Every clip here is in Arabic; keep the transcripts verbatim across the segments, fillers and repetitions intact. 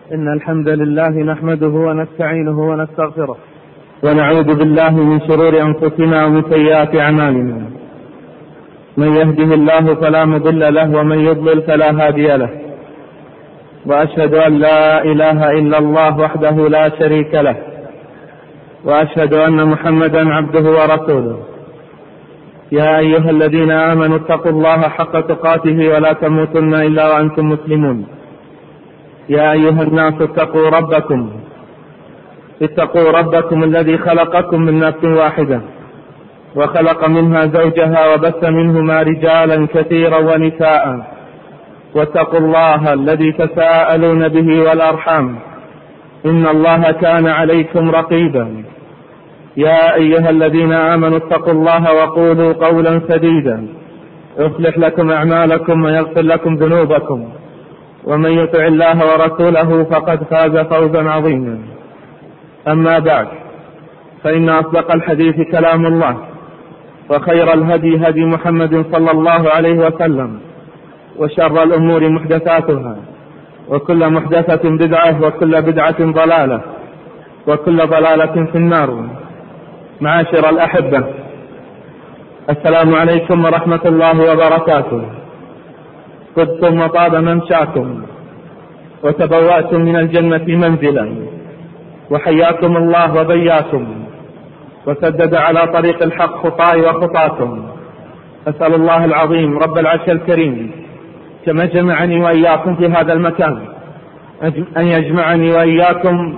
إن الحمد لله نحمده ونستعينه ونستغفره ونعوذ بالله من شرور أنفسنا ومن سيئات أعمالنا. من يهده الله فلا مضل له ومن يضلل فلا هادي له، وأشهد أن لا إله إلا الله وحده لا شريك له، وأشهد أن محمدا عبده ورسوله. يا أيها الذين آمنوا اتقوا الله حق تقاته ولا تموتن إلا وأنتم مسلمون. يا أيها الناس اتقوا ربكم اتقوا ربكم الذي خلقكم من نفس واحدة وخلق منها زوجها وبث منهما رجالا كثيرا ونساء، واتقوا الله الذي تساءلون به والأرحام إن الله كان عليكم رقيبا. يا أيها الذين آمنوا اتقوا الله وقولوا قولا سديدا يصلح لكم أعمالكم ويغفر لكم ذنوبكم، ومن يطع الله ورسوله فقد فاز فوزا عظيما. أما بعد، فإن أصدق الحديث كلام الله، وخير الهدي هدي محمد صلى الله عليه وسلم، وشر الأمور محدثاتها، وكل محدثة بدعة، وكل بدعة ضلالة، وكل ضلالة في النار. معاشر الأحبة، السلام عليكم ورحمة الله وبركاته. طبتم وطاب ممشاكم وتبوأتم من الجنة منزلا، وحياكم الله وبياكم وسدد على طريق الحق خطاي وخطاكم. أسأل الله العظيم رب العرش الكريم كما جمعني وإياكم في هذا المكان أن يجمعني وإياكم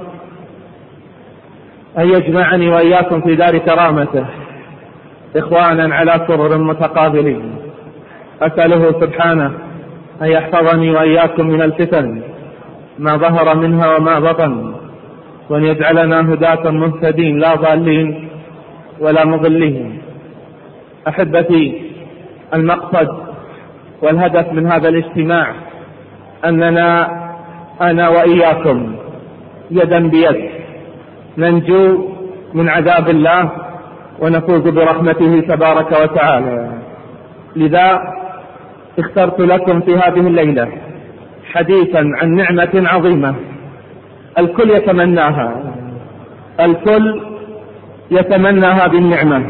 أن يجمعني وإياكم في دار كرامته إخوانا على سرر متقابلين. أسأله سبحانه أن يحفظني وإياكم من الفتن ما ظهر منها وما بطن، وأن يجعلنا هداة مهتدين لا ضالين ولا مضلين. أحبتي، المقصد والهدف من هذا الاجتماع أننا أنا وإياكم يدا بيد ننجو من عذاب الله ونفوز برحمته تبارك وتعالى. لذا اخترت لكم في هذه الليلة حديثا عن نعمة عظيمة الكل يتمناها، الكل يتمنى هذه النعمة،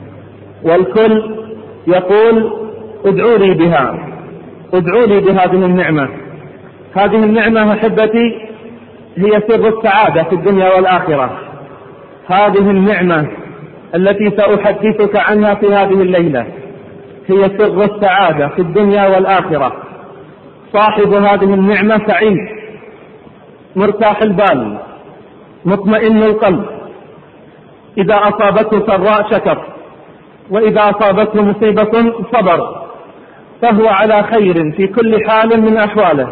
والكل يقول ادعوا لي بها، ادعوا لي بهذه النعمة. هذه النعمة أحبتي هي سر السعادة في الدنيا والآخرة. هذه النعمة التي سأحدثك عنها في هذه الليلة هي سر السعادة في الدنيا والآخرة. صاحب هذه النعمة سعيد مرتاح البال مطمئن القلب، إذا أصابته سراء شكر، وإذا أصابته مصيبة صبر، فهو على خير في كل حال من أحواله.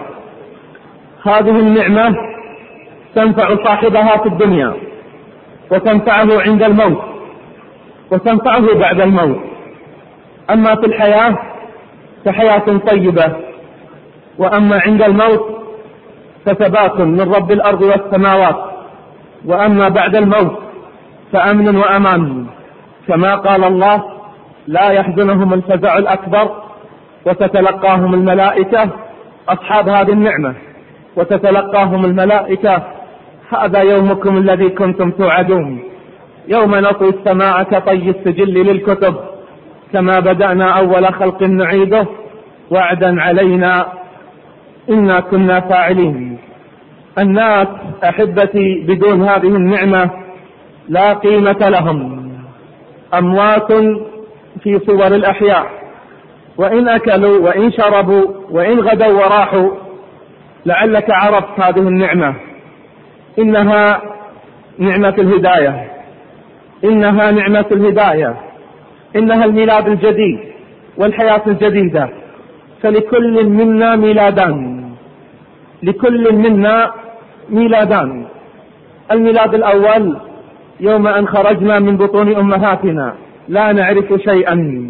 هذه النعمة تنفع صاحبها في الدنيا، وتنفعه عند الموت، وتنفعه بعد الموت. أما في الحياة فحياة طيبة، وأما عند الموت فثبات من رب الأرض والسماوات، وأما بعد الموت فأمن وأمان، كما قال الله: لا يحزنهم الفزع الأكبر وتتلقاهم الملائكة. أصحاب هذه النعمة وتتلقاهم الملائكة: هذا يومكم الذي كنتم توعدون، يوم نطوي السماء كطي السجل للكتب، كما بدأنا أول خلق نعيده، وعدا علينا إنا كنا فاعلين. الناس أحبتي بدون هذه النعمة لا قيمة لهم، أموات في صور الأحياء، وإن أكلوا وإن شربوا وإن غدوا وراحوا. لعلك عرفت هذه النعمة، إنها نعمة الهداية، إنها نعمة الهداية، إنها الميلاد الجديد والحياة الجديدة. فلكل منا ميلادان، لكل منا ميلادان. الميلاد الأول يوم أن خرجنا من بطون أمهاتنا لا نعرف شيئا،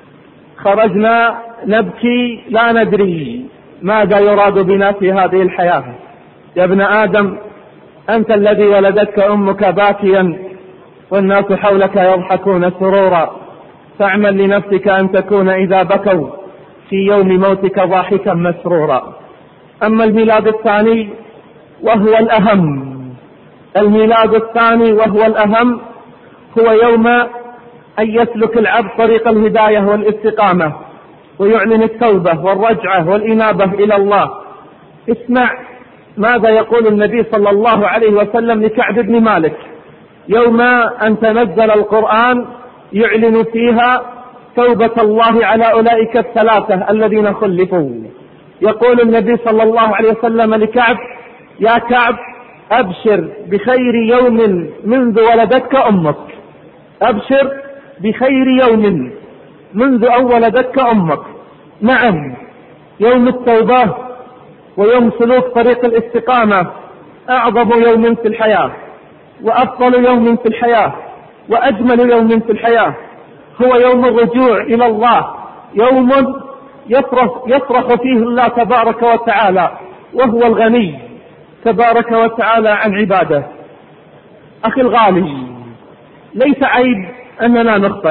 خرجنا نبكي لا ندري ماذا يراد بنا في هذه الحياة. يا ابن آدم، أنت الذي ولدتك أمك باكيا والناس حولك يضحكون سرورا، فاعمل لنفسك أن تكون إذا بكوا في يوم موتك ضاحكا مسرورا. أما الميلاد الثاني وهو الأهم. الميلاد الثاني وهو الأهم هو يوم أن يسلك العبد طريق الهداية والاستقامة ويعلن التوبة والرجعة والإنابة إلى الله. اسمع ماذا يقول النبي صلى الله عليه وسلم لكعب بن مالك يوم أن تنزل القرآن يعلن فيها توبة الله على أولئك الثلاثة الذين خلفوا. يقول النبي صلى الله عليه وسلم لكعب: يا كعب أبشر بخير يوم منذ ولدتك أمك. أبشر بخير يوم منذ أن ولدتك أمك. نعم، يوم التوبة ويوم سلوك طريق الاستقامة أعظم يوم في الحياة، وأفضل يوم في الحياة، وأجمل يوم في الحياة، هو يوم الرجوع إلى الله، يوم يصرخ, يصرخ فيه الله تبارك وتعالى وهو الغني تبارك وتعالى عن عباده. أخي الغالي، ليس عيب أننا نخطئ،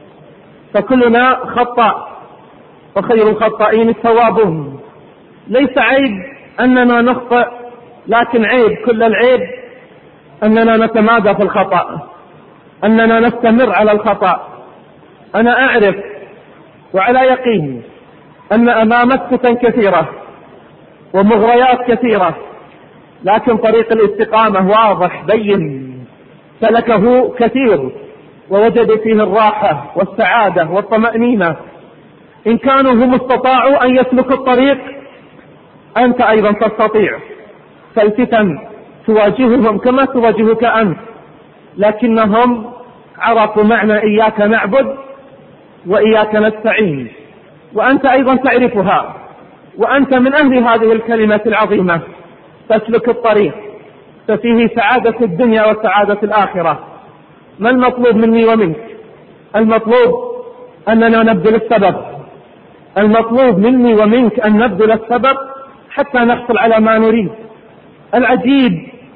فكلنا خطأ وخير الخطائين التوابون. ليس عيب أننا نخطئ، لكن عيب كل العيب أننا نتمادى في الخطأ، أننا نستمر على الخطأ. أنا أعرف وعلى يقين أن أمامك فتن كثيرة ومغريات كثيرة، لكن طريق الاستقامة واضح بين، سلكه كثير ووجد فيه الراحة والسعادة والطمأنينة. إن كانوا هم استطاعوا أن يسلكوا الطريق، أنت أيضا تستطيع. فالفتن تواجههم كما تواجهك أنت، لكنهم عرفوا معنى إياك نعبد وإياك نستعين، وأنت أيضا تعرفها، وأنت من أهل هذه الكلمة العظيمة. تسلك الطريق ففيه سعادة الدنيا وسعادة الآخرة. ما المطلوب مني ومنك؟ المطلوب أننا نبذل السبب. المطلوب مني ومنك أن نبذل السبب حتى نحصل على ما نريد. العجيب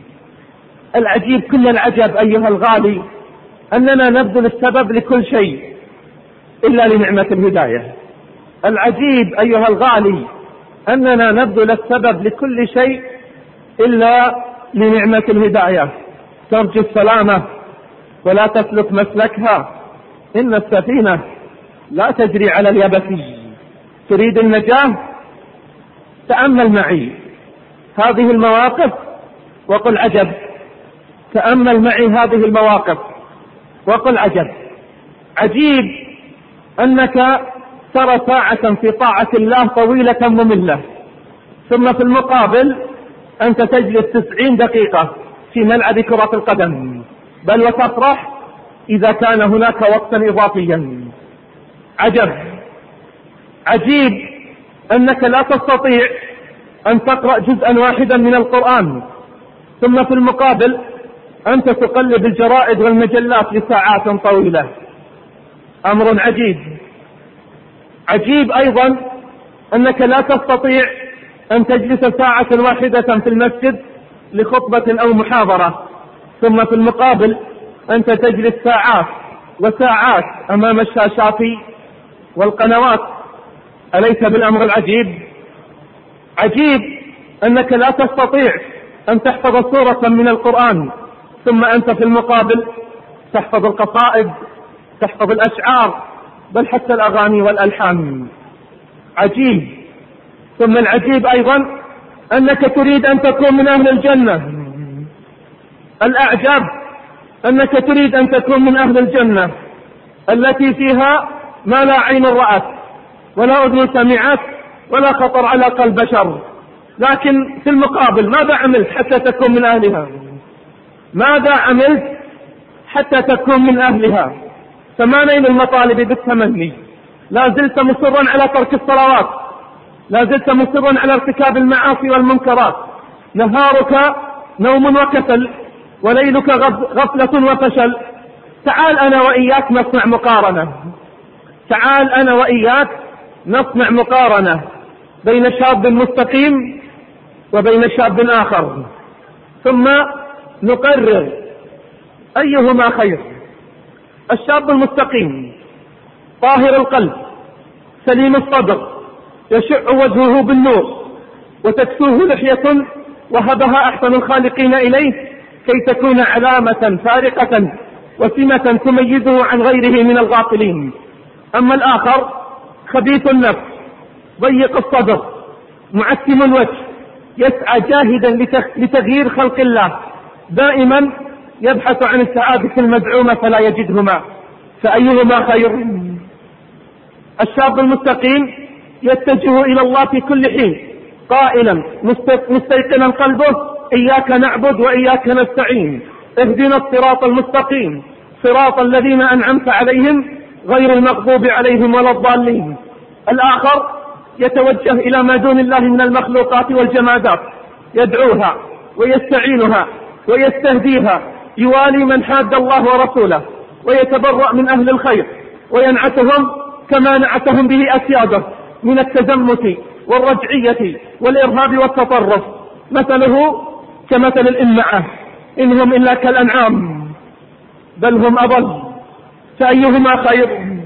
العجيب كل العجب أيها الغالي أننا نبذل السبب لكل شيء إلا لنعمة الهداية. العجيب أيها الغالي أننا نبذل السبب لكل شيء إلا لنعمة الهداية. ترجو السلامة ولا تسلك مسلكها، إن السفينة لا تجري على اليبس. تريد النجاة؟ تأمل معي هذه المواقف وقل عجب. تأمل معي هذه المواقف وقل عجب. عجيب أنك ترى ساعة في طاعة الله طويلة مملة، ثم في المقابل أنت تجلس تسعين دقيقة في ملعب كرة القدم، بل وتفرح إذا كان هناك وقتا إضافيا. عجب عجيب أنك لا تستطيع أن تقرأ جزءا واحدا من القرآن، ثم في المقابل أنت تقلب الجرائد والمجلات لساعات طويلة. أمر عجيب. عجيب أيضا أنك لا تستطيع أن تجلس ساعة واحدة في المسجد لخطبة أو محاضرة، ثم في المقابل أنت تجلس ساعات وساعات أمام الشاشات والقنوات. أليس بالأمر العجيب؟ عجيب أنك لا تستطيع أن تحفظ سورة من القرآن، ثم أنت في المقابل تحفظ القصائد، تحفظ الأشعار، بل حتى الأغاني والألحان. عجيب. ثم العجيب أيضا أنك تريد أن تكون من أهل الجنة. الأعجب أنك تريد أن تكون من أهل الجنة التي فيها ما لا عين رأت ولا أذن سمعت ولا خطر على قلب بشر، لكن في المقابل ماذا عملت حتى تكون من أهلها؟ ماذا عملت حتى تكون من أهلها؟ فما نيل المطالب بالتمني؟ لا زلت مصرا على ترك الصلوات، لا زلت مصرا على ارتكاب المعاصي والمنكرات. نهارك نوم وكسل، وليلك غفلة وفشل. تعال أنا وإياك نصنع مقارنة. تعال أنا وإياك نصنع مقارنة بين شاب مستقيم وبين شاب آخر، ثم نقرر أيهما خير. الشاب المستقيم طاهر القلب سليم الصدر، يشع وجهه بالنور وتكسوه لحية وهبها أحسن الخالقين إليه كي تكون علامة فارقة وسمة تميزه عن غيره من الغافلين. أما الآخر خبيث النفس ضيق الصدر معتم الوجه يسعى جاهدا لتغيير خلق الله، دائما يبحث عن السعادة المزعومة فلا يجدهما، فأيهما خير؟ الشاب المستقيم يتجه إلى الله في كل حين قائلا مستيقنا قلبه إياك نعبد وإياك نستعين اهدنا الصراط المستقيم صراط الذين أنعمت عليهم غير المغضوب عليهم ولا الضالين. الآخر يتوجه إلى ما دون الله من المخلوقات والجمادات يدعوها ويستعينها ويستهديها، يوالي من حاد الله ورسوله ويتبرأ من أهل الخير وينعتهم كما نعتهم به أسياده من التزمت والرجعية والإرهاب والتطرف، مثله كمثل الإمعة إن هم إلا كالأنعام بل هم أضل، فأيهما خير؟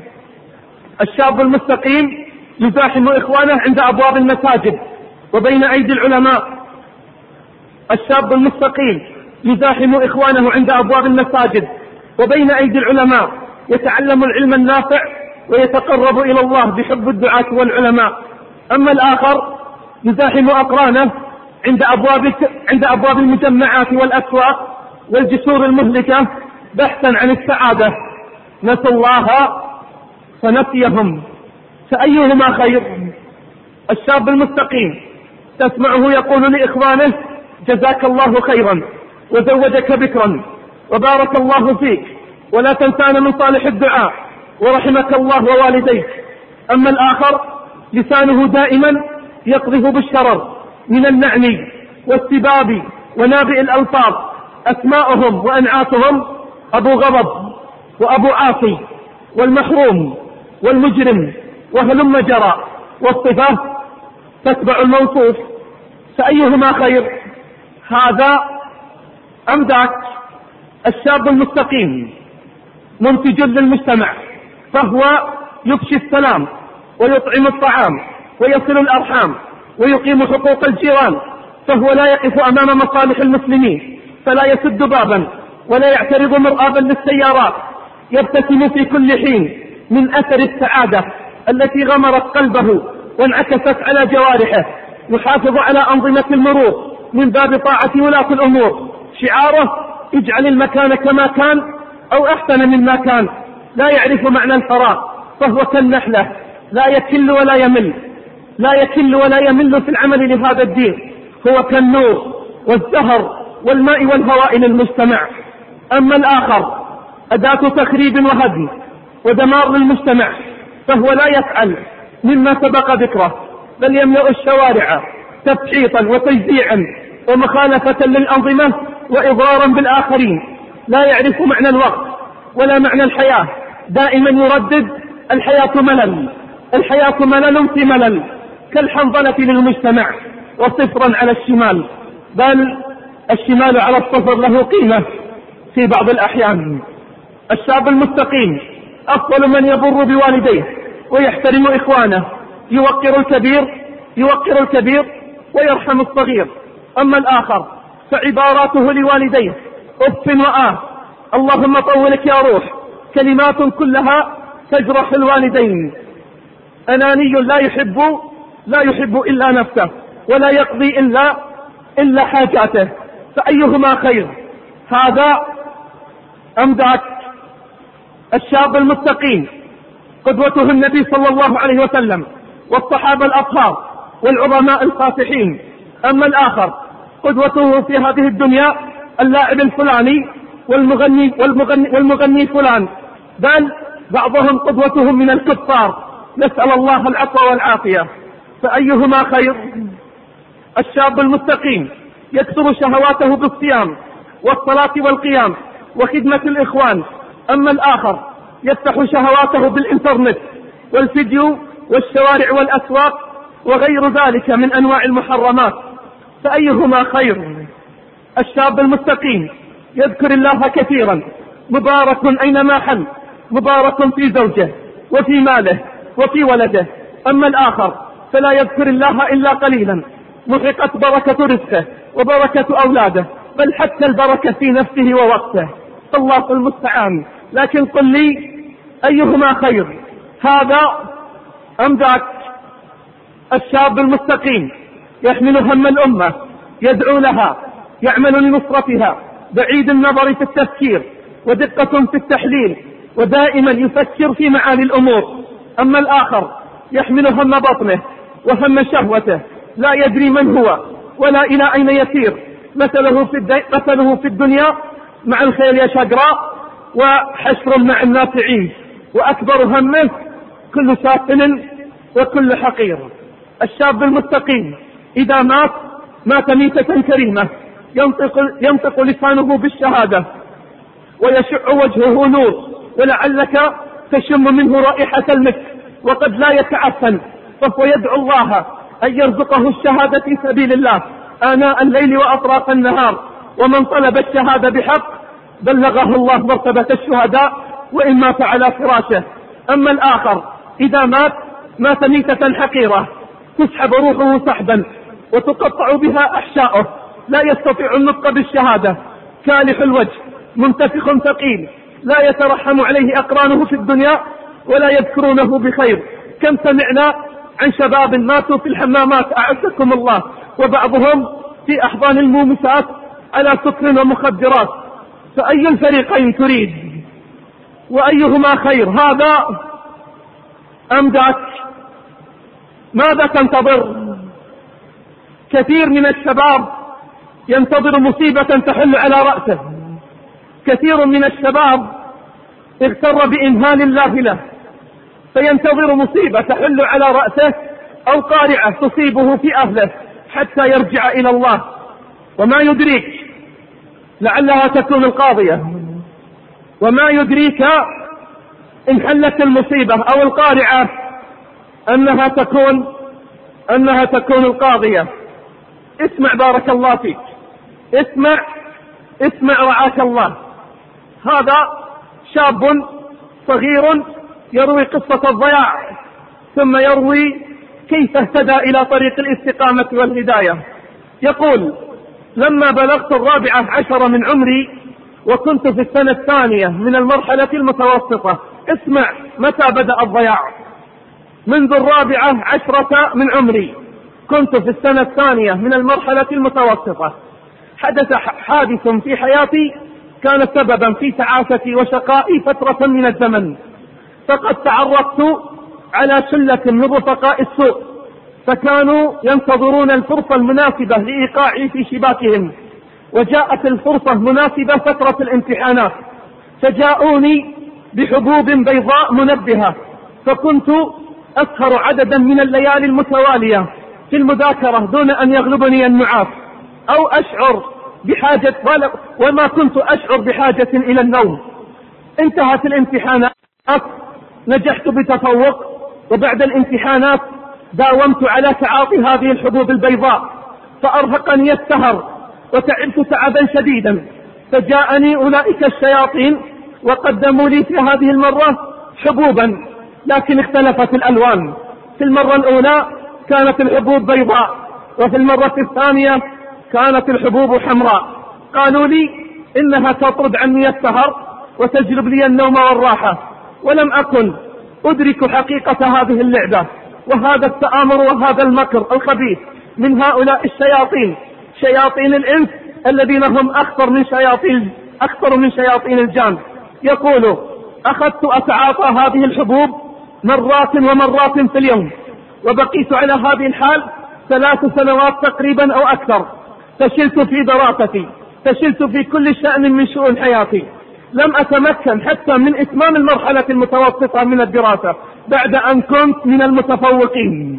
الشاب المستقيم يزاحم إخوانه عند أبواب المساجد وبين أيدي العلماء. الشاب المستقيم يزاحم إخوانه عند أبواب المساجد وبين أيدي العلماء يتعلم العلم النافع ويتقرب إلى الله بحب الدعاة والعلماء. أما الآخر يزاحم أقرانه عند أبواب عند أبواب المجمعات والأسواق والجسور المهلكة بحثا عن السعادة، نسوا الله فنسيهم، فأيهما خير؟ الشاب المستقيم تسمعه يقول لإخوانه جزاك الله خيرا وزوجك بكرا وبارك الله فيك ولا تنسانا من صالح الدعاء ورحمك الله ووالديك. أما الآخر لسانه دائما يقذف بالشرر من النعم والسباب ونابئ الألفاظ، أسماؤهم وأنعاتهم أبو غضب وأبو عاصي والمحروم والمجرم وهلم جرى، والصفة تتبع الموصوف، فأيهما خير؟ هذا أم ذاك؟ الشاب المستقيم منتج للمجتمع، فهو يفشي السلام ويطعم الطعام ويصل الأرحام ويقيم حقوق الجيران، فهو لا يقف أمام مصالح المسلمين فلا يسد بابا ولا يعترض مرآبا للسيارات، يبتسم في كل حين من أثر السعادة التي غمرت قلبه وانعكست على جوارحه، يحافظ على أنظمة المرور من باب طاعة ولاة الأمور، شعاره اجعل المكان كما كان أو أحسن مما كان، لا يعرف معنى الفراغ، فهو كالنحلة لا يكل ولا يمل لا يكل ولا يمل في العمل لهذا الدين، هو كالنور والزهر والماء والهواء للمجتمع. أما الآخر أداة تخريب وهدم ودمار للمجتمع، فهو لا يفعل مما سبق ذكره بل يملأ الشوارع تبحيطا وتجزيعا ومخالفة للأنظمة وإضرارا بالآخرين، لا يعرف معنى الوقت ولا معنى الحياة، دائما يردد الحياة ملل الحياة ملل في ملل، كالحنظلة للمجتمع وصفرا على الشمال، بل الشمال على الصفر له قيمة في بعض الأحيان. الشاب المستقيم أفضل من يبر بوالديه ويحترم إخوانه، يوقر الكبير يوقر الكبير ويرحم الصغير. أما الآخر فعباراته لوالديه أف وآه اللهم طولك يا روح، كلمات كلها تجرح الوالدين. أناني لا يحب لا يحب إلا نفسه ولا يقضي إلا إلا حاجاته، فأيهما خير؟ هذا أم ذاك؟ الشاب المستقيم قدوته النبي صلى الله عليه وسلم والصحابة الأطهار والعظماء الفاتحين. أما الآخر قدوته في هذه الدنيا اللاعب الفلاني والمغني, والمغني, والمغني فلان، بل بعضهم قدوتهم من الكفار، نسأل الله العفو والعافية، فأيهما خير؟ الشاب المستقيم يكثر شهواته بالصيام والصلاة والقيام وخدمة الإخوان. أما الآخر يفتح شهواته بالإنترنت والفيديو والشوارع والأسواق وغير ذلك من أنواع المحرمات، فأيهما خير؟ الشاب المستقيم يذكر الله كثيرا، مبارك أينما حل، مبارك في زوجه وفي ماله وفي ولده. أما الآخر فلا يذكر الله إلا قليلا، محقت بركة رزقه وبركة أولاده، بل حتى البركة في نفسه ووقته. الله المستعان. لكن قل لي أيهما خير، هذا أم ذاك؟ الشاب المستقيم يحمل هم الأمة، يدعو لها، يعمل لنصرتها، بعيد النظر في التفكير ودقة في التحليل، ودائما يفكر في معاني الأمور. أما الآخر يحمل هم بطنه وهم شهوته، لا يدري من هو ولا إلى أين يسير. مثله في, الدي... مثله في الدنيا مع الخيل يشقراء، وحشر مع الناس عيش، وأكبر همه كل سافل وكل حقير. الشاب المستقيم إذا مات مات ميتة كريمة، ينطق, ينطق لسانه بالشهادة ويشع وجهه نور، ولعلك تشم منه رائحة المسك وقد لا يتعفن، فهو يدعو الله أن يرزقه الشهادة في سبيل الله آناء الليل وأطراف النهار. ومن طلب الشهادة بحق بلغه الله مرتبة الشهداء وإن مات على فراشه. أما الآخر إذا مات مات ميتة حقيرة، تسحب روحه سحبا وتقطع بها أحشاؤه، لا يستطيع النطق بالشهادة، كالح الوجه، منتفخ ثقيل، لا يترحم عليه أقرانه في الدنيا ولا يذكرونه بخير. كم سمعنا عن شباب ماتوا في الحمامات أعزكم الله، وبعضهم في أحضان المومسات على سكر ومخدرات. فأي الفريقين تريد وأيهما خير، هذا أم ذاك؟ ماذا تنتظر؟ كثير من الشباب ينتظر مصيبة تحل على رأسه، كثير من الشباب اغتر بإمهال الله له فينتظر مصيبة تحل على رأسه أو قارعة تصيبه في أهله حتى يرجع إلى الله، وما يدريك لعلها تكون القاضية، وما يدريك إن حلت المصيبة أو القارعة أنها تكون أنها تكون القاضية. اسمع بارك الله فيك، اسمع اسمع رعاك الله. هذا شاب صغير يروي قصة الضياع، ثم يروي كيف اهتدى إلى طريق الاستقامة والهداية. يقول: لما بلغت الرابعة عشر من عمري وكنت في السنة الثانية من المرحلة المتوسطة. اسمع متى بدأ الضياع: منذ الرابعة عشرة من عمري كنت في السنة الثانية من المرحلة المتوسطة. حدث حادث في حياتي كان سببا في تعاستي وشقائي فترة من الزمن، فقد تعرضت على شلة من رفقاء السوء، فكانوا ينتظرون الفرصة المناسبة لإيقاعي في شباكهم، وجاءت الفرصة مناسبة فترة الامتحانات، فجاءوني بحبوب بيضاء منبهة، فكنت أسهر عددا من الليالي المتوالية في المذاكرة دون أن يغلبني النعاس أو أشعر بحاجة، وما كنت أشعر بحاجة إلى النوم. انتهت الامتحانات، نجحت بتفوق، وبعد الامتحانات داومت على تعاطي هذه الحبوب البيضاء، فأرهقني السهر وتعبت تعبا شديدا، فجاءني أولئك الشياطين وقدموا لي في هذه المرة حبوبا، لكن اختلفت الألوان. في المرة الأولى كانت الحبوب بيضاء، وفي المرة الثانية كانت الحبوب حمراء. قالوا لي إنها تطرد عني السهر وتجلب لي النوم والراحة، ولم أكن أدرك حقيقة هذه اللعبة وهذا التآمر وهذا المكر الخبيث من هؤلاء الشياطين، شياطين الإنس الذين هم أخطر من شياطين أخطر من شياطين الجان. يقول: أخذت أتعاطى هذه الحبوب مرات ومرات في اليوم، وبقيت على هذه الحال ثلاث سنوات تقريبا أو أكثر. فشلت في دراستي، فشلت في كل شأن من شؤون حياتي، لم أتمكن حتى من إتمام المرحلة المتوسطة من الدراسة بعد أن كنت من المتفوقين،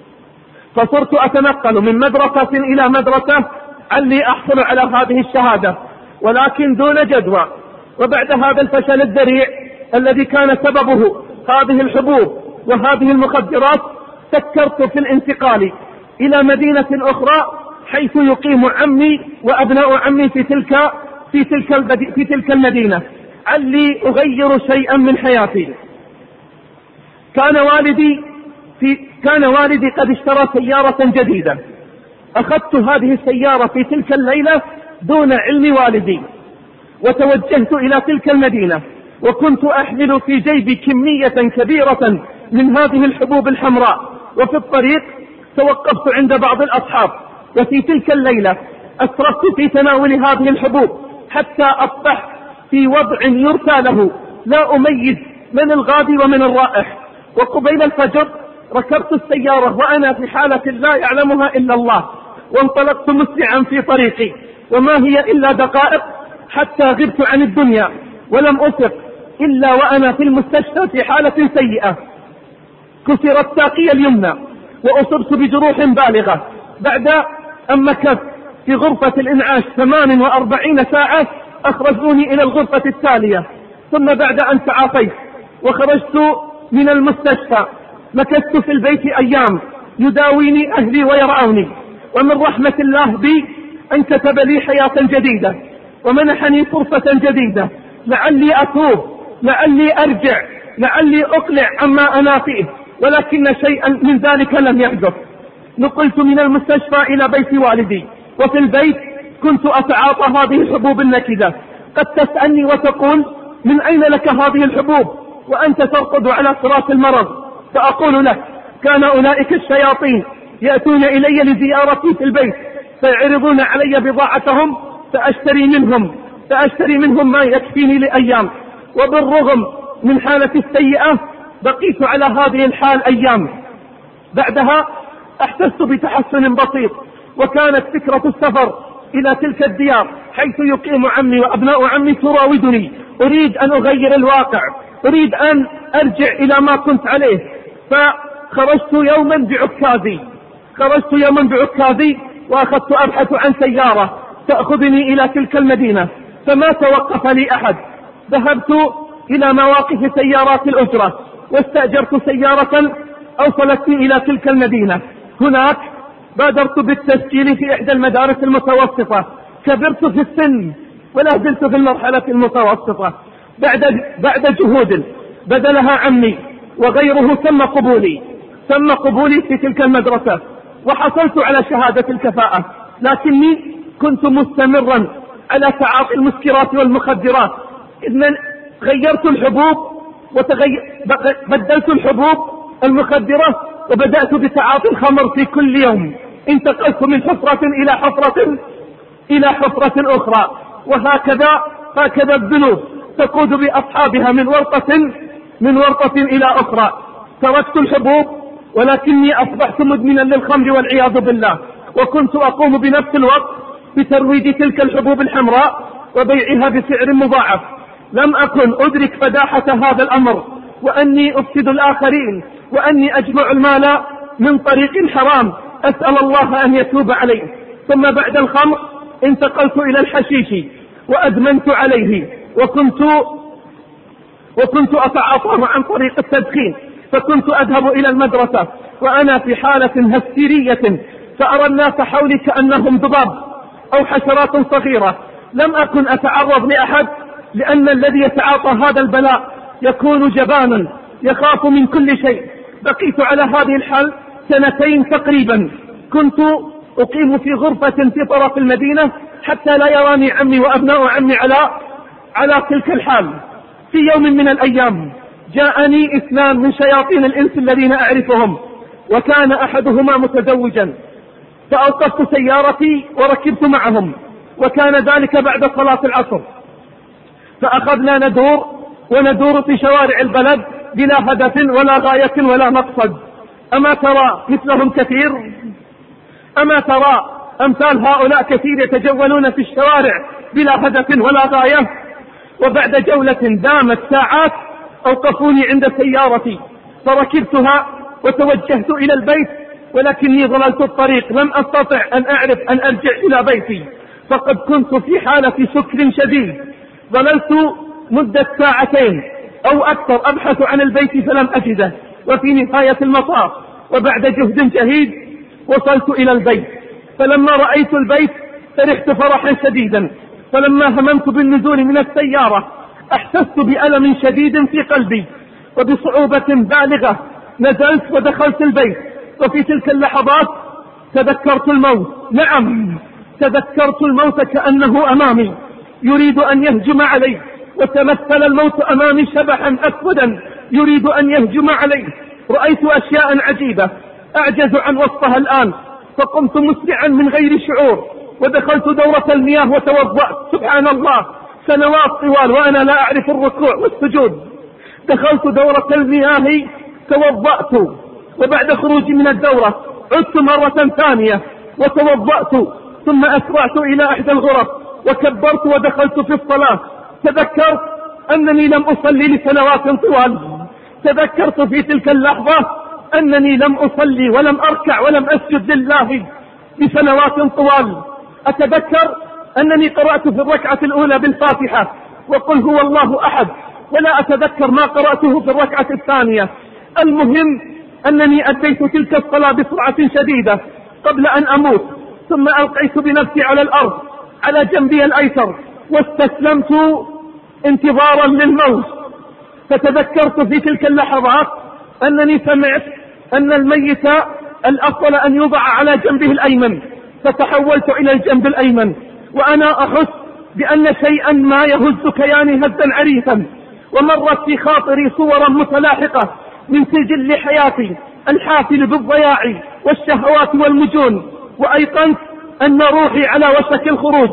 فصرت أتنقل من مدرسة إلى مدرسة علي أحصل على هذه الشهادة، ولكن دون جدوى. وبعد هذا الفشل الذريع الذي كان سببه هذه الحبوب وهذه المخدرات، فكرت في الانتقال إلى مدينة أخرى حيث يقيم عمي وأبناء عمي في تلك في تلك في تلك المدينة، علي أغير شيئا من حياتي. كان والدي في كان والدي قد اشترى سيارة جديدة، أخذت هذه السيارة في تلك الليلة دون علم والدي، وتوجهت إلى تلك المدينة، وكنت أحمل في جيبي كمية كبيرة من هذه الحبوب الحمراء. وفي الطريق توقفت عند بعض الأصحاب، وفي تلك الليلة أسرفت في تناول هذه الحبوب حتى أصبحت في وضع يرثى له، لا أميز من الغادي ومن الرائح. وقبيل الفجر ركبت السيارة وأنا في حالة لا يعلمها إلا الله، وانطلقت مسرعا في طريقي، وما هي إلا دقائق حتى غبت عن الدنيا، ولم أفق إلا وأنا في المستشفى في حالة سيئة. كسرت ساقي اليمنى وأصبت بجروح بالغة. بعد أن مكثت في غرفة الإنعاش ثمان وأربعين ساعة أخرجوني إلى الغرفة التالية. ثم بعد أن تعافيت وخرجت من المستشفى مكثت في البيت أيام يداويني أهلي ويرعوني. ومن رحمة الله بي أن كتب لي حياة جديدة ومنحني فرصة جديدة، لعلي أتوب، لعلي أرجع، لعلي أقلع عما أنا فيه، ولكن شيئا من ذلك لم يحدث. نقلت من المستشفى إلى بيت والدي، وفي البيت كنت أتعاطى هذه الحبوب النكدة. قد تسألني وتقول: من أين لك هذه الحبوب وأنت ترقد على فراش المرض؟ فأقول لك: كان أولئك الشياطين يأتون إلي لزيارتي في البيت، فيعرضون علي بضاعتهم، فأشتري منهم فأشتري منهم ما يكفيني لأيام. وبالرغم من حالتي السيئة بقيت على هذه الحال أيام. بعدها أحسست بتحسن بسيط، وكانت فكرة السفر إلى تلك الديار حيث يقيم عمي وأبناء عمي تراودني. أريد أن أغير الواقع، أريد أن أرجع إلى ما كنت عليه. فخرجت يوما بعكازي خرجت يوما بعكازي وأخذت أبحث عن سيارة تأخذني إلى تلك المدينة، فما توقف لي أحد. ذهبت إلى مواقف سيارات الأجرة واستأجرت سيارة أوصلتني إلى تلك المدينة. هناك بادرت بالتسجيل في إحدى المدارس المتوسطة. كبرت في السن ولا زلت في المرحلة المتوسطة. بعد, بعد جهود بذلها عمي وغيره تم قبولي تم قبولي في تلك المدرسة، وحصلت على شهادة الكفاءة. لكني كنت مستمرا على تعاطي المسكرات والمخدرات، إذن غيرت الحبوب وبدلت الحبوب المخدرة وبدأت بتعاطي الخمر في كل يوم. انتقلت من حفرة إلى حفرة إلى حفرة أخرى، وهكذا هكذا الذنوب تقود بأصحابها من ورطة من ورطة إلى أخرى. تركت الحبوب ولكني أصبحت مدمنا للخمر والعياذ بالله، وكنت أقوم بنفس الوقت بترويج تلك الحبوب الحمراء وبيعها بسعر مضاعف. لم أكن أدرك فداحة هذا الأمر، وأني أفسد الآخرين، وأني أجمع المال من طريق حرام. أسأل الله أن يتوب عليه. ثم بعد الخمر انتقلت إلى الحشيش وأدمنت عليه، وكنت وكنت أتعاطاه عن طريق التدخين. فكنت أذهب إلى المدرسة وأنا في حالة هستيرية، فأرى الناس حولي كأنهم ضباب أو حشرات صغيرة. لم أكن أتعرض لأحد، لأن الذي يتعاطى هذا البلاء يكون جبانا يخاف من كل شيء. بقيت على هذه الحال سنتين تقريبا. كنت أقيم في غرفة في طرف المدينة حتى لا يراني عمي وأبناء عمي على على تلك الحال. في يوم من الأيام جاءني اثنان من شياطين الإنس الذين أعرفهم، وكان أحدهما متزوجا، فأوقفت سيارتي وركبت معهم، وكان ذلك بعد صلاة العصر. فأخذنا ندور وندور في شوارع البلد بلا هدف ولا غاية ولا مقصد. أما ترى مثلهم كثير؟ أما ترى أمثال هؤلاء كثير يتجولون في الشوارع بلا هدف ولا غاية؟ وبعد جولة دامت ساعات أوقفوني عند سيارتي، فركبتها وتوجهت إلى البيت، ولكني ضللت الطريق، لم أستطع أن أعرف أن أرجع إلى بيتي، فقد كنت في حالة سكر شديد. ظللت مدة ساعتين أو أكثر أبحث عن البيت فلم أجده، وفي نهاية المطاف وبعد جهد جهيد وصلت إلى البيت. فلما رأيت البيت فرحت فرحا شديدا، فلما هممت بالنزول من السيارة أحسست بألم شديد في قلبي، وبصعوبة بالغة نزلت ودخلت البيت. وفي تلك اللحظات تذكرت الموت، نعم تذكرت الموت كأنه أمامي يريد أن يهجم علي، وتمثل الموت أمامي شبحا أسودا يريد أن يهجم علي. رأيت أشياء عجيبة أعجز عن وصفها الآن، فقمت مسرعا من غير شعور ودخلت دورة المياه وتوضأت. سبحان الله، سنوات طوال وأنا لا أعرف الركوع والسجود. دخلت دورة المياه توضأت، وبعد خروجي من الدورة عدت مرة ثانية وتوضأت، ثم أسرعت إلى إحدى الغرف وكبرت ودخلت في الصلاة. تذكرت أنني لم أصلي لسنوات طوال، تذكرت في تلك اللحظة أنني لم أصلي ولم أركع ولم أسجد لله لسنوات طوال. أتذكر أنني قرأت في الركعة الأولى بالفاتحة وقل هو الله أحد، ولا أتذكر ما قرأته في الركعة الثانية. المهم أنني أديت تلك الصلاة بسرعة شديدة قبل أن أموت، ثم ألقيت بنفسي على الأرض على جنبي الأيسر واستسلمت انتظارا للموت. فتذكرت في تلك اللحظات أنني سمعت أن الميت الأفضل أن يوضع على جنبه الأيمن، فتحولت إلى الجنب الأيمن وأنا أحس بأن شيئا ما يهز كياني هزا عريفا، ومرت في خاطري صورا متلاحقة من سجل حياتي الحافل بالضياع والشهوات والمجون، وأيقنت أن روحي على وشك الخروج.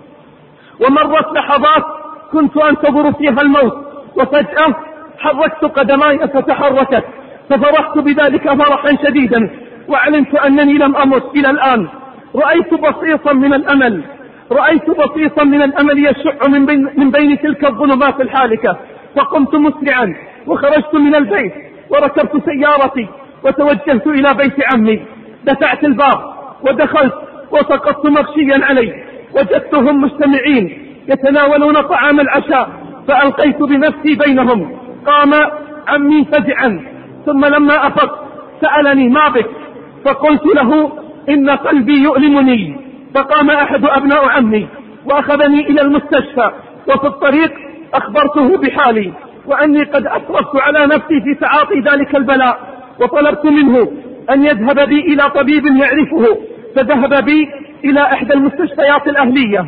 ومرت لحظات كنت أنتظر فيها الموت، وفجأة حركت قدماي فتحركت، ففرحت بذلك فرحا شديدا وعلمت أنني لم أمت إلى الآن. رأيت بصيصا من الأمل، رأيت بصيصا من الأمل يشع من بين, من بين تلك الظلمات الحالكة، فقمت مسرعا وخرجت من البيت وركبت سيارتي وتوجهت إلى بيت عمي. دفعت الباب ودخلت وسقطت مغشيا علي، وجدتهم مجتمعين يتناولون طعام العشاء، فألقيت بنفسي بينهم. قام عمي فزعا، ثم لما أفقت سألني ما بك؟ فقلت له إن قلبي يؤلمني. فقام أحد أبناء عمي وأخذني إلى المستشفى، وفي الطريق أخبرته بحالي وأني قد أسرفت على نفسي في تعاطي ذلك البلاء، وطلبت منه أن يذهب بي إلى طبيب يعرفه، فذهب بي إلى إحدى المستشفيات الأهلية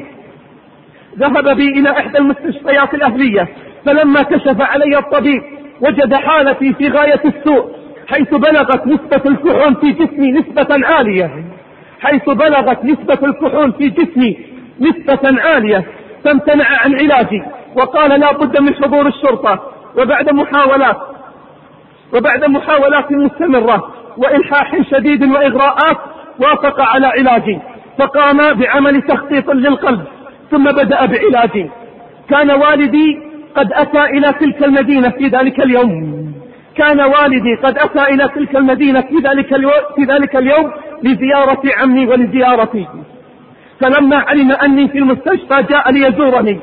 ذهب بي إلى إحدى المستشفيات الأهلية فلما كشف علي الطبيب وجد حالتي في غاية السوء، حيث بلغت نسبة الكحول في جسمي نسبة عالية حيث بلغت نسبة الكحول في جسمي نسبة عالية فامتنع عن علاجي وقال لا بد من حضور الشرطة. وبعد محاولات وبعد محاولات مستمرة وإلحاح شديد وإغراءات وافق على علاجي، فقام بعمل تخطيط للقلب ثم بدأ بعلاجي. كان والدي قد أتى إلى تلك المدينة في ذلك اليوم كان والدي قد أتى إلى تلك المدينة في ذلك اليوم, في ذلك اليوم لزيارة عمي ولزيارتي. فلما علم أني في المستشفى جاء ليزورني،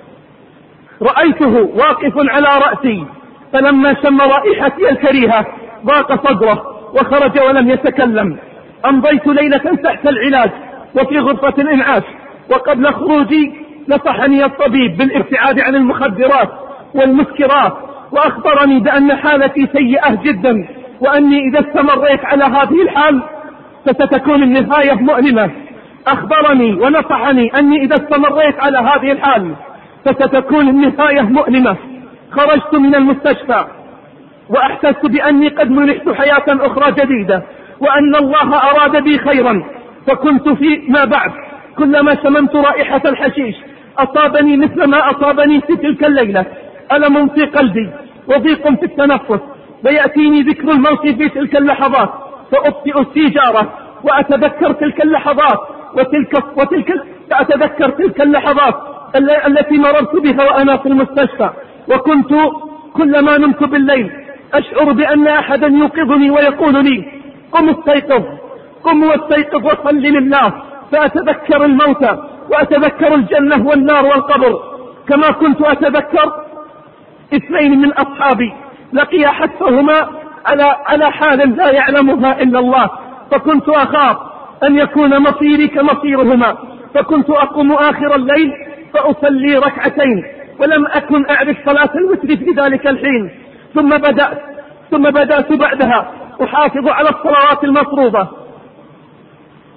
رأيته واقف على رأسي، فلما شم رائحتي الكريهة ضاق صدره وخرج ولم يتكلم. أمضيت ليلة تحت العلاج وفي غرفة الإنعاش، وقبل خروجي نصحني الطبيب بالابتعاد عن المخدرات والمسكرات، وأخبرني بأن حالتي سيئة جدا، وأني إذا استمريت على هذه الحال فستكون النهاية مؤلمة. أخبرني ونصحني أني إذا استمريت على هذه الحال فستكون النهاية مؤلمة. خرجت من المستشفى وأحسست بأني قد منحت حياة أخرى جديدة، وأن الله أراد بي خيرا. فكنت فيما بعد كلما شممت رائحة الحشيش أصابني مثل ما أصابني في تلك الليلة، ألم في قلبي وضيق في التنفس، ويأتيني ذكر الموت في تلك اللحظات فأبطئ السيجارة وأتذكر تلك اللحظات وتلك وتلك فأتذكر تلك اللحظات التي مررت بها وأنا في المستشفى. وكنت كلما نمت بالليل أشعر بأن أحدا يوقظني ويقول لي قم استيقظ قم واستيقظ وصل لله. فأتذكر الموت وأتذكر الجنة والنار والقبر، كما كنت أتذكر اثنين من أصحابي لقي حتفهما على على حال لا يعلمها إلا الله، فكنت أخاف أن يكون مصيري كمصيرهما، فكنت أقوم آخر الليل فأصلي ركعتين، ولم أكن أعرف صلاة الوتر في ذلك الحين. ثم بدأت ثم بدأت بعدها أحافظ على الصلوات المفروضة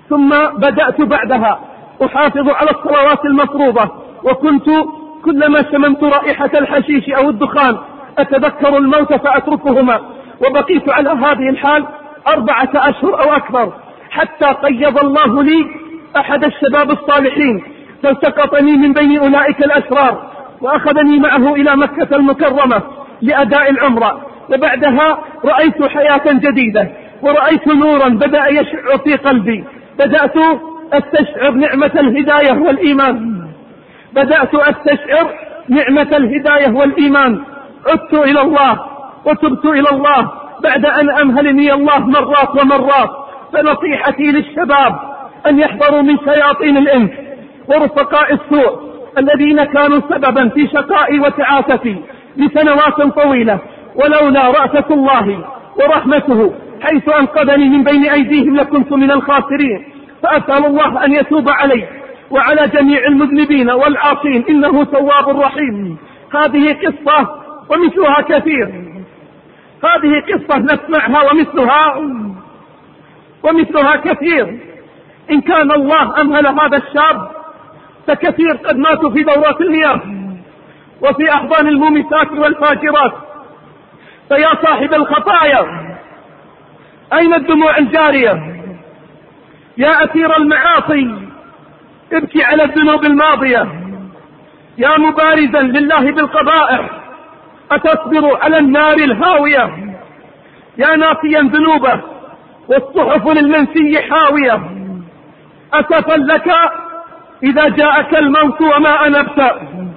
ثم بدأت بعدها أحافظ على الصلوات المفروضة، وكنت كلما شممت رائحة الحشيش أو الدخان أتذكر الموت فأتركهما، وبقيت على هذه الحال أربعة أشهر أو أكثر، حتى قيض الله لي أحد الشباب الصالحين فالتقطني من بين أولئك الأشرار وأخذني معه إلى مكة المكرمة لأداء العمرة. وبعدها رأيت حياة جديدة، ورأيت نورا بدأ يشع في قلبي، بدأت أستشعر نعمة الهداية والإيمان بدأت أستشعر نعمة الهداية والإيمان عدت إلى الله وتبت إلى الله بعد أن أمهلني الله مرات ومرات. فنصيحتي للشباب أن يحذروا من شياطين الإنس ورفقاء السوء الذين كانوا سببا في شقائي وتعاستي لسنوات طويلة، ولولا رأفة الله ورحمته حيث أنقذني من بين أيديهم لكنت من الخاسرين. فأسأل الله أن يتوب علي وعلى جميع المذنبين والعاصين، إنه تواب رحيم. هذه قصة ومثلها كثير، هذه قصة نسمعها ومثلها ومثلها كثير. إن كان الله أمهل هذا الشاب فكثير قد ماتوا في دورات المياه وفي أحضان المومسات والفاجرات. فيا صاحب الخطايا أين الدموع الجارية؟ يا أثير المعاصي ابكي على الذنوب الماضية. يا مبارزا لله بالقبائح أتصبر على النار الهاوية. يا ناسيا ذنوبه والصحف للمنسي حاوية. أسفا لك إذا جاءك الموت وما أنبت،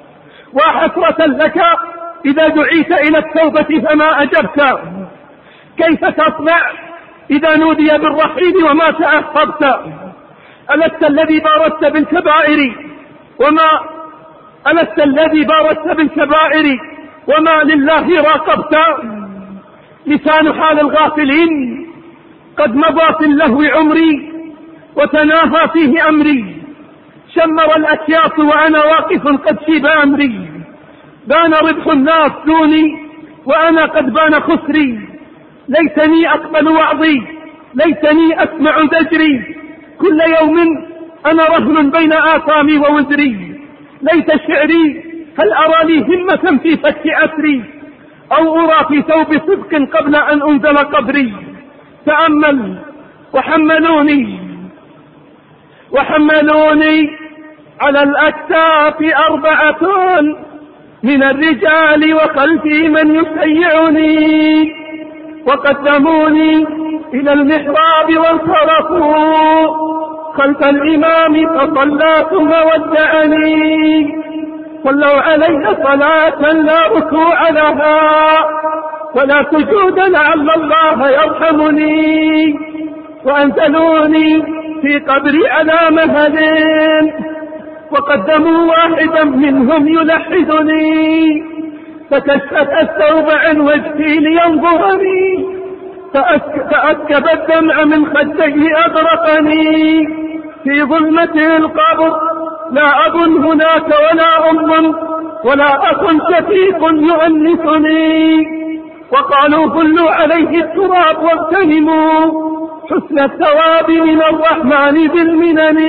وحسرة لك إذا دعيت إلى التوبة فما أجبت. كيف تصنع إذا نودي بالرحيل وما تأخرت؟ ألست الذي بارزت بالكبائر وما ألست الذي بارزت بالكبائر وما لله راقبت؟ لسان حال الغافلين قد مضى في اللهو عمري وتناهى فيه أمري. شمر الأكياس وأنا واقف قد شيب أمري. بان ربح الناس دوني وأنا قد بان خسري. ليتني أقبل وعظي، ليتني أسمع زجري. كل يوم أنا رهن بين آثامي ووزري. ليت شعري هل أرى لي همة في فك أسري، أو أرى في ثوب صدق قبل أن أنزل قبري. تأمل وحملوني وحملوني على الأكتاف أربعة من الرجال وخلفي من يشيعني، وقدموني إلى المحراب وانصرفوا خلف الإمام فصلى ثم ودعني. صلوا علي صلاة لا ركوع لها ولا سجود لعل الله يرحمني. وأنزلوني في قبري على مهل وقدموا واحدا منهم يلحدني. فكشفت الثوب عن وجهي لينظرني فأسكب الدمع من خديه أدرقني. في ظلمة القبر لا أب هناك ولا أم ولا أخ شفيق يؤنسني. وقالوا هلوا عليه التراب واغتنموا حسن الثواب من الرحمن بالمنن.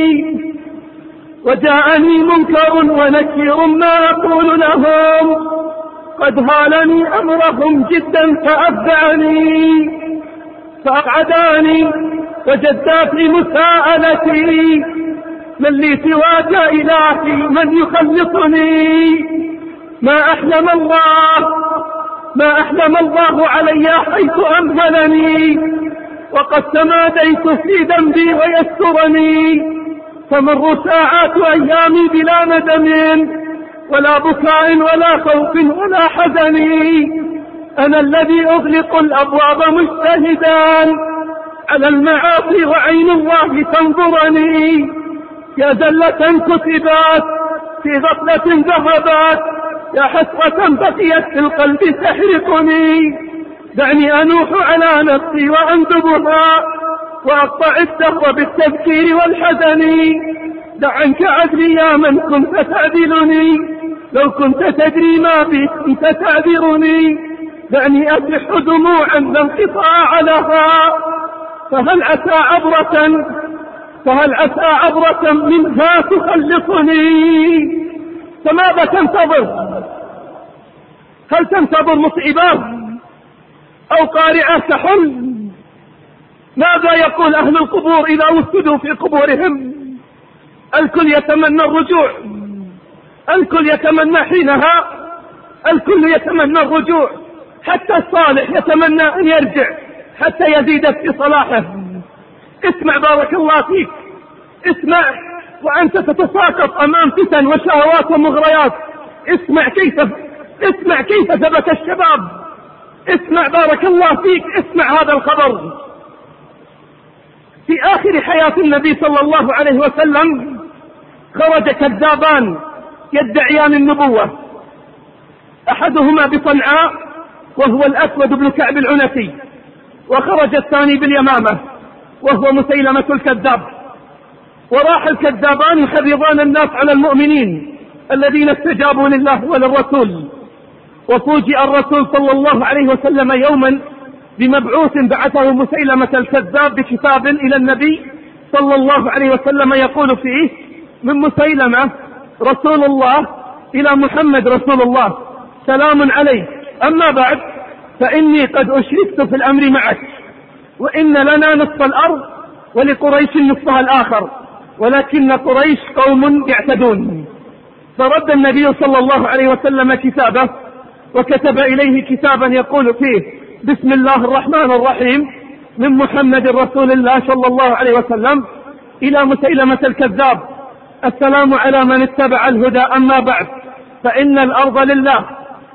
وجاءني منكر ونكير ما أقول لهم قد هالني أمرهم جدا فأبدعني. فأقعداني وجدا في مساءلتي من لي سواك إلهي من يخلصني. ما أحلم الله ما أحلم الله علي حيث أمهلني، وقد تماديت في ذنبي ويسترني. فمر ساعات أيامي بلا ندم ولا بكاء ولا خوف ولا حزن. أنا الذي أغلق الأبواب مجتهدا على المعاصي وعين الله تنظرني. يا زلة كتبات في غفلة ذهبت، يا حسرة بقيت في القلب تحرقني. دعني أنوح على نفسي وأندبها وأقطع الدهر بالتذكير والحزن. دع عنك عذري يا من كنت تعذلني، لو كنت تدري ما بي كنت تعذرني. دعني أسح دموعا لا انقطاع لها، فهل عسى عبرة فهل عسى عبرة منها تخلصني؟ فماذا تنتظر؟ هل تنتظر مصيبات أو قارعة كحل؟ ماذا يقول أهل القبور إذا وسدوا في قبورهم؟ الكل يتمنى الرجوع، الكل يتمنى حينها، الكل يتمنى الرجوع، حتى الصالح يتمنى أن يرجع حتى يزيد في صلاحه. اسمع بارك الله فيك، اسمع وأنت تتساقط أمام فتن وشهوات ومغريات. اسمع كيف اسمع كيف ثبت الشباب. اسمع بارك الله فيك، اسمع هذا الخبر. في آخر حياة النبي صلى الله عليه وسلم خرج كذابان يدعيان النبوة، أحدهما بصنعاء وهو الأسود بن كعب العنسي، وخرج الثاني باليمامة وهو مسيلمة الكذاب. وراح الكذابان يحرضان الناس على المؤمنين الذين استجابوا لله وللرسول. وفوجئ الرسول صلى الله عليه وسلم يوما بمبعوث بعثه مسيلمة الكذاب بكتاب إلى النبي صلى الله عليه وسلم يقول فيه: من مسيلمة رسول الله إلى محمد رسول الله، سلام عليك، أما بعد فإني قد أشركت في الأمر معك، وإن لنا نصف الأرض ولقريش نصفها الآخر، ولكن قريش قوم يعتدون. فرد النبي صلى الله عليه وسلم كتابه وكتب إليه كتابا يقول فيه: بسم الله الرحمن الرحيم، من محمد رسول الله صلى الله عليه وسلم إلى مسيلمة الكذاب، السلام على من اتبع الهدى، أما بعد فإن الأرض لله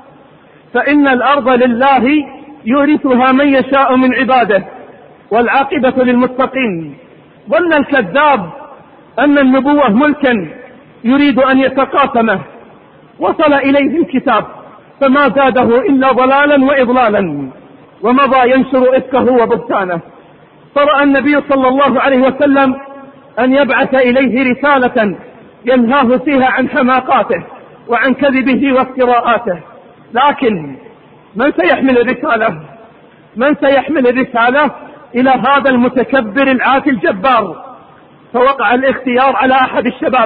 فإن الأرض لله يورثها من يشاء من عباده، والعاقبة للمتقين. ظن الكذاب أن النبوة ملكا يريد أن يتقاسمه، وصل إليه الكتاب فما زاده إلا ضلالا وإضلالا، ومضى ينشر إفكه وبهتانه. فرأى النبي صلى الله عليه وسلم أن يبعث إليه رسالة ينهاه فيها عن حماقاته وعن كذبه وافتراءاته. لكن من سيحمل الرسالة؟ من سيحمل الرسالة إلى هذا المتكبر العاتي الجبار؟ فوقع الاختيار على أحد الشباب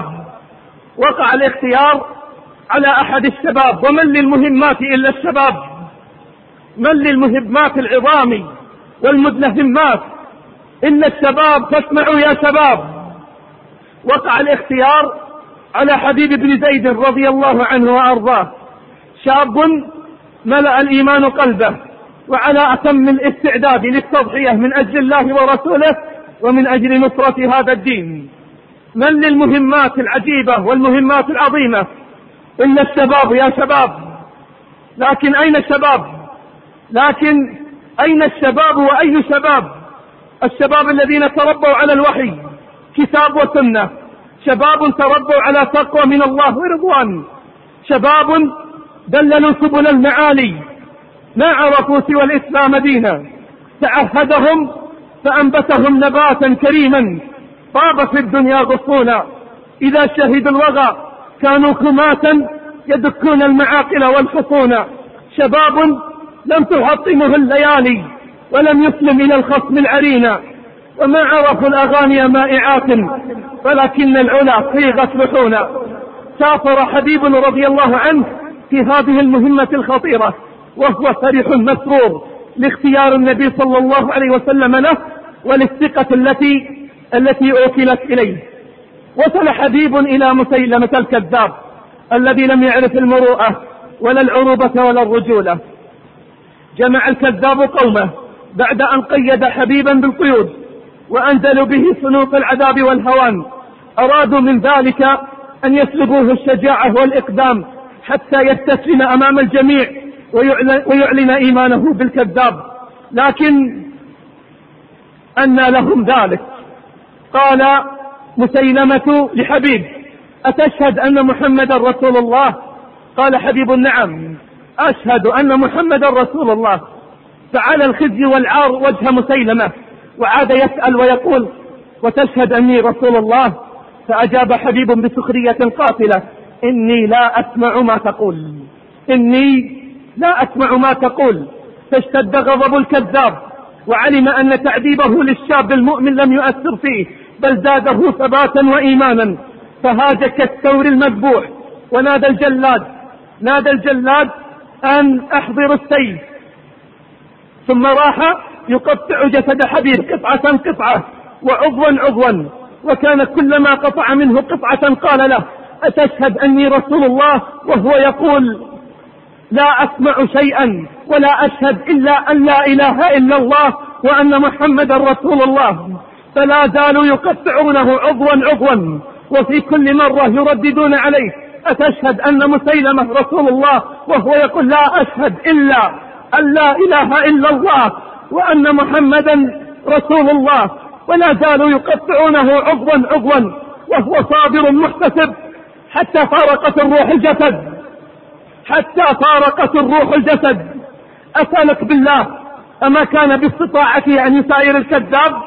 وقع الاختيار على أحد الشباب ومن للمهمات إلا الشباب؟ من للمهمات العظام والمدلهمات إلا الشباب؟ فاسمعوا يا شباب. وقع الاختيار على حبيب بن زيد رضي الله عنه وأرضاه، شاب ملأ الإيمان قلبه وعلى أتم الاستعداد للتضحية من أجل الله ورسوله ومن أجل نصرة هذا الدين. من للمهمات العجيبة والمهمات العظيمة إلا الشباب يا شباب. لكن أين الشباب؟ لكن أين الشباب وأي شباب؟ الشباب الذين تربوا على الوحي كتاب وسنة، شباب تربوا على تقوى من الله ورضوان، شباب دللوا سبل المعالي، ما عرفوا سوى الإسلام دينا، تعهدهم فأنبتهم نباتا كريما طاب في الدنيا غصونا، إذا شهدوا الوغى كانوا كماتا يدكون المعاقل والحصون، شباب لم تحطمه الليالي ولم يسلم إلى الخصم العرينا، وما عرفوا الأغاني مائعات ولكن العلا صيغت لحونا. سافر حبيب رضي الله عنه في هذه المهمة الخطيرة وهو فرح مسرور لاختيار النبي صلى الله عليه وسلم له وللثقة التي التي أوكلت إليه. وصل حبيب إلى مسيلمة الكذاب الذي لم يعرف المروءة ولا العروبة ولا الرجولة. جمع الكذاب قومه بعد أن قيد حبيبا بالقيود وأنزلوا به صنوط العذاب والهوان. أرادوا من ذلك أن يسلبوه الشجاعة والإقدام حتى يستسلم أمام الجميع ويعلن, ويعلن إيمانه بالكذاب. لكن أنى لهم ذلك؟ قال مسيلمة لحبيب: أتشهد أن محمد رسول الله؟ قال حبيب: نعم أشهد أن محمد رسول الله. فعلى الخزي والعار وجه مسيلمة وعاد يسأل ويقول: وتشهد أني رسول الله؟ فأجاب حبيب بسخرية قاتلة: إني لا أسمع ما تقول إني لا أسمع ما تقول. فاشتد غضب الكذاب وعلم أن تعذيبه للشاب المؤمن لم يؤثر فيه بل زاده ثباتا وإيمانا، فهاج كالثور المذبوح ونادى الجلاد نادى الجلاد أن أحضر السيف، ثم راح يقطع جسد حبيب قطعة قطعة وعضوا عضوا، وكان كلما قطع منه قطعة قال له: أتشهد أني رسول الله؟ وهو يقول: لا أسمع شيئا ولا أشهد إلا أن لا إله إلا الله وأن محمدا رسول الله. فلا زالوا يقطعونه عضوا عضوا، وفي كل مرة يرددون عليه: أتشهد أن مسيلمة رسول الله؟ وهو يقول: لا أشهد إلا أن لا إله إلا الله وأن محمدا رسول الله. ولا زالوا يقطعونه عضوا عضوا وهو صابر محتسب حتى فارقت الروح الجسد حتى فارقت الروح الجسد. أسألك بالله، أما كان باستطاعته أن يساير الكذاب؟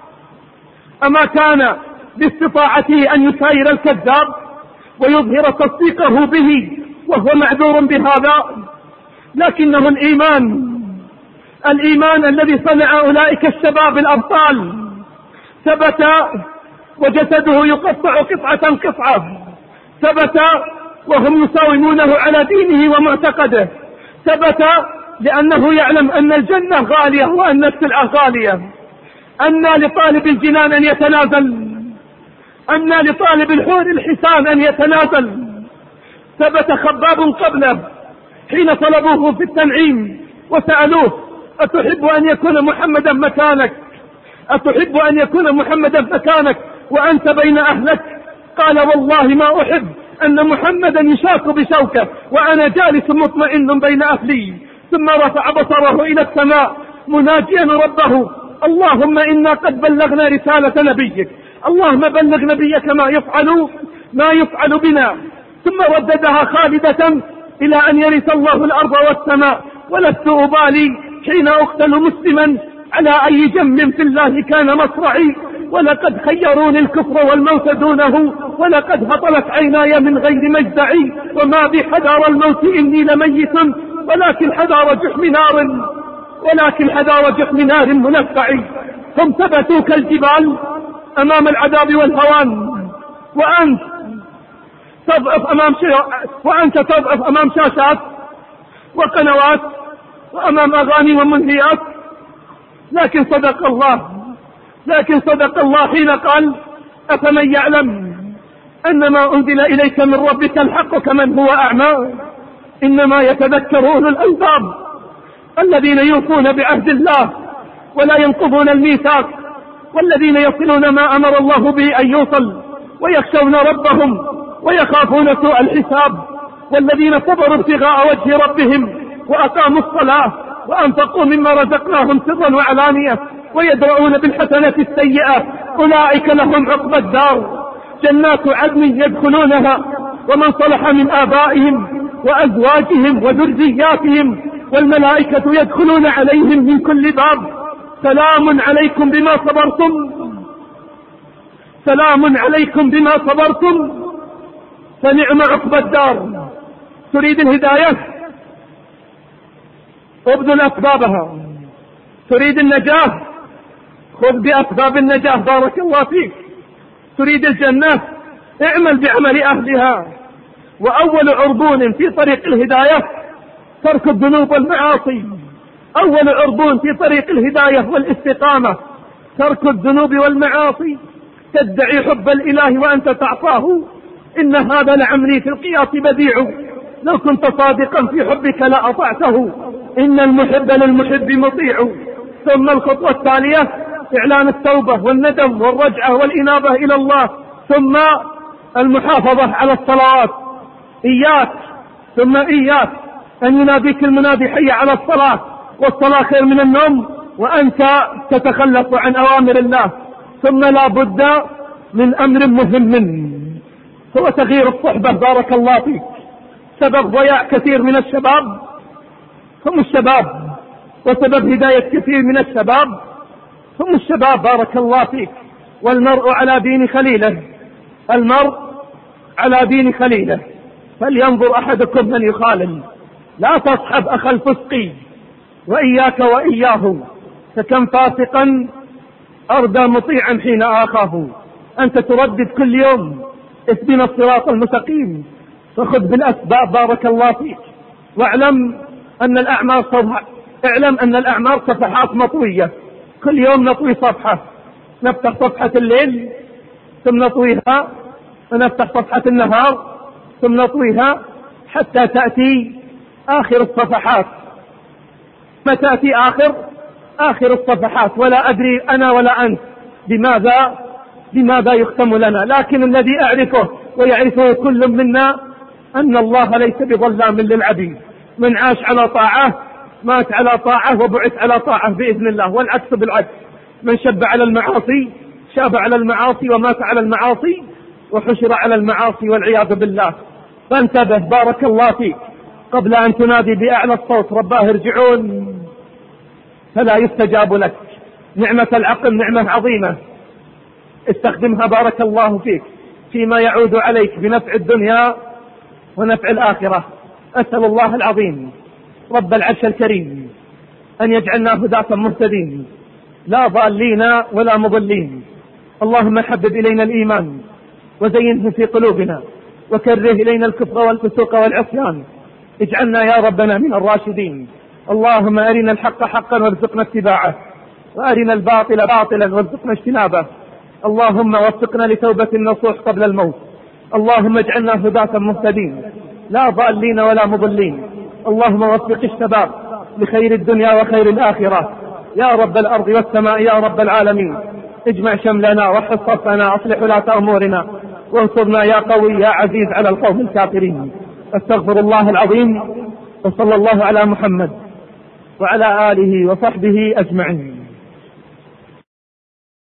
أما كان باستطاعته أن يساير الكذاب ويظهر تصديقه به وهو معذور بهذا؟ لكنه الإيمان الإيمان الذي صنع أولئك الشباب الأبطال ثبت، وجسده يقطع قطعة قطعة، ثبت وهم يساومونه على دينه ومعتقده، ثبت لأنه يعلم أن الجنة غالية وأن السلعة غالية. أن لطالب الجنان أن يتنازل، أن لطالب الحور الحسان أن يتنازل. ثبت خباب قبله حين طلبوه في التنعيم وسألوه: أتحب أن يكون محمدا مكانك؟ أتحب أن يكون محمدا مكانك وأنت بين أهلك؟ قال: والله ما أحب أن محمدا يشاك بشوكه وأنا جالس مطمئن بين أهلي. ثم رفع بصره إلى السماء مناجيا ربه: اللهم إنا قد بلغنا رسالة نبيك، اللهم بلغ نبيك ما يفعل ما يفعل بنا. ثم رددها خالدة إلى أن يرث الله الأرض والسماء، ولست أبالي حين أقتل مسلما على أي جنب في الله كان مصرعي، ولقد خيروني الكفر والموت دونه، ولقد هطلت عيناي من غير مجدعي، وما بي حذار الموت إني لميت، ولكن حذار جحم نار ولكن حذار جحم نار منفعي. هم ثبتوا كالجبال أمام العذاب والهوان، وأنت تضعف أمام وأنت تضعف أمام شاشات وقنوات وأمام أغاني ومنهيات. لكن صدق الله لكن صدق الله حين قال: أفمن يعلم أن ما أنزل إليك من ربك الحق كمن هو أعمى. إنما يتذكر أولو الألباب الذين يوفون بعهد الله ولا ينقضون الميثاق، والذين يصلون ما أمر الله به أن يوصل، ويخشون ربهم ويخافون سوء الحساب، والذين صبروا ابتغاء وجه ربهم وأقاموا الصلاة وأنفقوا مما رزقناهم سرا وعلانية ويدرؤون بالحسنة السيئة أولئك لهم عقبى الدار، جنات عدن يدخلونها ومن صلح من آبائهم وأزواجهم وذرياتهم، والملائكة يدخلون عليهم من كل باب. سلام عليكم بما صبرتم سلام عليكم بما صبرتم فنعم عقبى الدار. تريد الهداية؟ ابذل أسبابها. تريد النجاة؟ خذ بأسباب النجاة، بارك الله فيك. تريد الجنة؟ اعمل بعمل أهلها. وأول عرضون في طريق الهداية ترك الذنوب والمعاصي. أول عرضون في طريق الهداية والاستقامة ترك الذنوب والمعاصي. تدعي حب الإله وأنت تعصاه، إن هذا لعمري في القياس بديع، لو كنت صادقا في حبك لأطعته، إن المحب للمحب مطيع. ثم الخطوة التالية إعلان التوبة والندم والرجعة والإنابة إلى الله، ثم المحافظة على الصلوات. إياك ثم إياك أن يناديك المنادي: حي على الصلاة، والصلاة خير من النوم، وأنت تتخلف عن أوامر الله. ثم لا بد من أمر مهم هو تغيير الصحبة، بارك الله فيك. سبب ضياع كثير من الشباب هم الشباب، وسبب هداية كثير من الشباب هم الشباب، بارك الله فيك. والمرء على دين خليله المرء على دين خليله فلينظر أحدكم من يخالل. لا تصحب أخ الفسق وإياك وإياه، فكم فاسقا أردى مطيعا حين آخاه. أنت تردد كل يوم اهدنا الصراط المستقيم، فخذ بالأسباب بارك الله فيك. واعلم أن الأعمار صفحة اعلم أن الأعمار صفحات مطوية، كل يوم نطوي صفحة، نفتح صفحة الليل ثم نطويها، ونفتح صفحة النهار ثم نطويها، حتى تأتي آخر الصفحات. ما تأتي آخر آخر الصفحات ولا أدري أنا ولا أنت بماذا بماذا يختم لنا، لكن الذي أعرفه ويعرفه كل منا أن الله ليس بظلام للعبيد. من عاش على طاعة مات على طاعة وبعث على طاعة بإذن الله، والعكس بالعكس، من شب على المعاصي شاب على المعاصي ومات على المعاصي وحشر على المعاصي والعياذ بالله. فانتبه بارك الله فيك، قبل أن تنادي بأعلى الصوت رباه ارجعون فلا يستجاب لك. نعمة العقل نعمة عظيمة، استخدمها بارك الله فيك فيما يعود عليك بنفع الدنيا ونفع الآخرة. أسأل الله العظيم رب العرش الكريم أن يجعلنا هداة مهتدين لا ضالين ولا مضلين. اللهم حبب إلينا الإيمان وزينه في قلوبنا، وكره إلينا الكفر والفسوق والعصيان، اجعلنا يا ربنا من الراشدين. اللهم أرنا الحق حقا وارزقنا اتباعه، وأرنا الباطل باطلا وارزقنا اجتنابه. اللهم وفقنا لتوبة النصوح قبل الموت. اللهم اجعلنا هداة مهتدين لا ضالين ولا مضلين. اللهم وفق الشباب لخير الدنيا وخير الآخرة يا رب الأرض والسماء يا رب العالمين. اجمع شملنا وحص صفنا، أصلح ولاة أمورنا، وانصرنا يا قوي يا عزيز على القوم الكافرين. استغفر الله العظيم، وصلى الله على محمد وعلى آله وصحبه أجمعين.